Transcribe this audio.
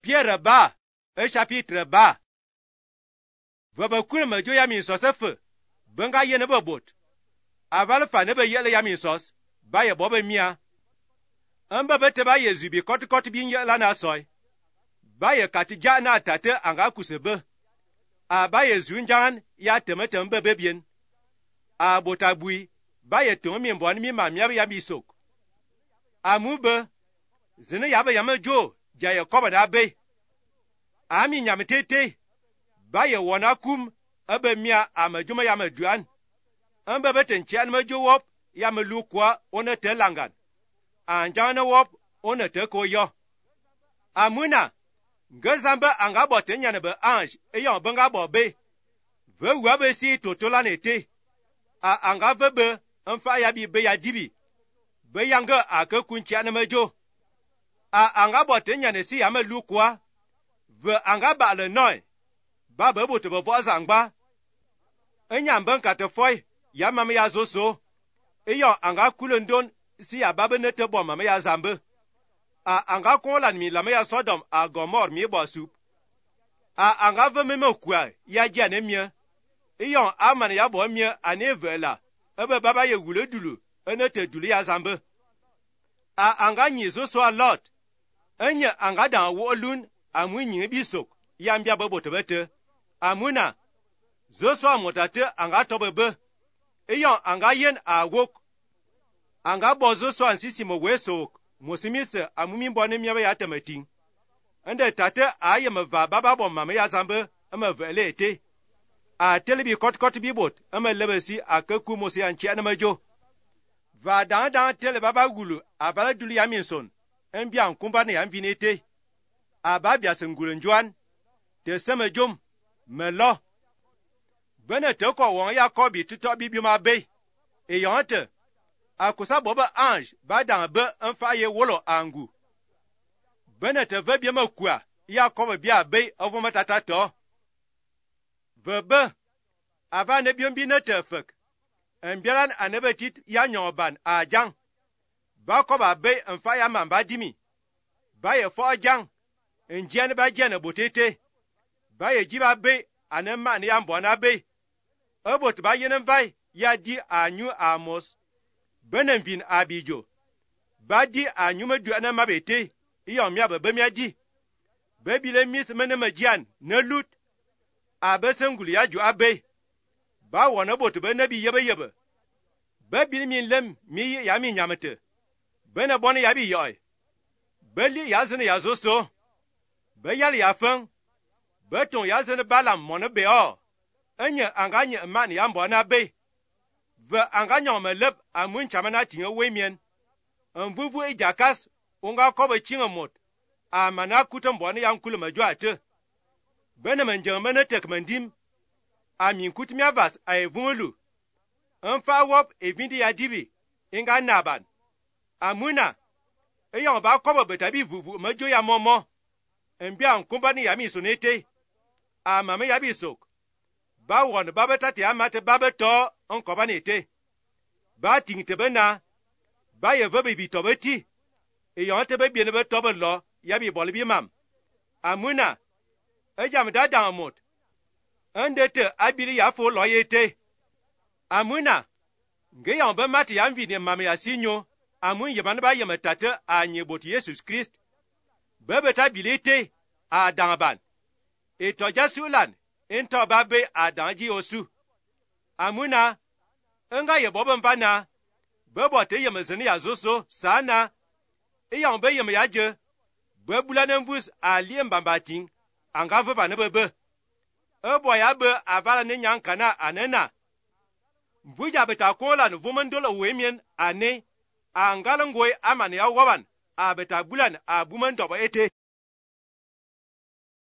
Pierre ba, chapitre ba. Vă băcură mă jo yamin sosă fă, bânga ye nebă bot. Aval fa nebă yele yamin sos, ba ye bobă mia. Îmbă bete ba ye zubi kot bin ye la na soi. Ba ye katija na tate anga kusebă. A ba ye zunjan ya temete îmbă bebien. A bota bui, ba ye tumi mi mbon mi ma mia ya bisok. A mubă, zine yabă yamă jo, ja ye koba na be. Ami nyam tete, ba ye wona kum, abe mia amajuma yama duan. Ambe beten chan majo wop, yama lukwa, ona te langan. Anjana wop, ona te koyo. Amuna, gazamba anga bote nyane be anj, eyon benga bobe. Ve wabe si totola nete. A anga vebe, mfa yabi be ya dibi. Be yanga ake kunchane majo. A anga bote nyane si yama lukwa. Ve anga ba le noi, ba be bote be vo zangba. Enyam ben kate foy, ya mama ya zoso. Eyo anga kulendon si ya babe nete bo mama ya zambe. A anga konlan mi lama ya Sodom a Gomor mi bo sup. A anga ve meme kwa ya jane mie. Eyo amane ya bo mie ane vela. Ebe baba ye wule dulu, enete dulu ya zambe. A anga nyi zoso a lot. Enye anga dan wo lun. Amu nyi bisok yambia babo tebete amuna zoso amotate anga tobebe eyon anga yen awok anga bozo so ansisi mo wesok mosimise amumi mbone miabe ya tematin ende tate aye meva baba bo mama ya zambe amavele ete a telebi kot bibot amalebesi akaku mosi anchi anamajo va dan tele baba gulu abala dulu yaminson embia nkumba ne yamvinete Ababia sengulun juan, te seme jom, me lo. Bene te ko won ya kobi tuto bibi ma be. E yonte, akusa boba ange, ba dan be enfa ye wolo angu. Bene te ve bie me kwa, ya kobi bia be ovo matata to. Ve be, ava ne bion bi ne te fek. Mbielan anebetit ya nyoban a jang. Ba koba be enfa ya mamba dimi. Ba ye fo jang. Njiane ba jene botete. Ba ye jiba be anema ne yambona be. Obot ba yenen vai ya di anyu amos. Benenvin abijo. Ba di anyu medu anema bete. Iyo mia be mia di. Bebile mis menema jian ne lut. Abesenguli ya ju abe. Ba wona bot be nabi yebe. Bebile min lem mi ya mi nyamete. Bene bone ya bi yoy. Beli ya zene ya zoso. Be yal ya feng, be ton ya zene balam mone be o. Enye anganye man ya mbona be. Ve anganye me lep amun chamana tinge wemien. Mvuvu e jakas, unga kobe chinga mot. A mana kutem mbone ya nkulu majwa te. Bene menjemene tek mendim. A min kutmi avas a evungulu. Mfa wop evindi ya dibi, inga naban. Amuna, eyon ba kobe betabi vuvu majo ya momo. Mbia nkumbani ya misonete. A mame ya bisok. Ba won babetati amate babeto nkobanete. Ba tingtebe na. Ba ye vebe bitobeti. E yontebe bienebe tobe lo ya bi bolbi mam. Amuna. Ejam dadan amot. Ndete abiri ya fo lo yete. Amuna. Nge yombe mati ya mvine mame ya sinyo. Amun yemane ba yemetate a nyeboti Jesus Christ. Bebe ta bilete a danban. E toja sulan, into babe a danji osu. Amuna, nga ye boben vana, bebo te yemezeni ya zoso, sana, e yambe yeme yaje, bebulanen vus a liem bambating, anga veba ne bebe. Ebo ya be avala ne nyankana anena. Mvuja beta kolan vumendola uemien ane, a ngalangoy amane ya waban, a beta bulan a bumendoba ete.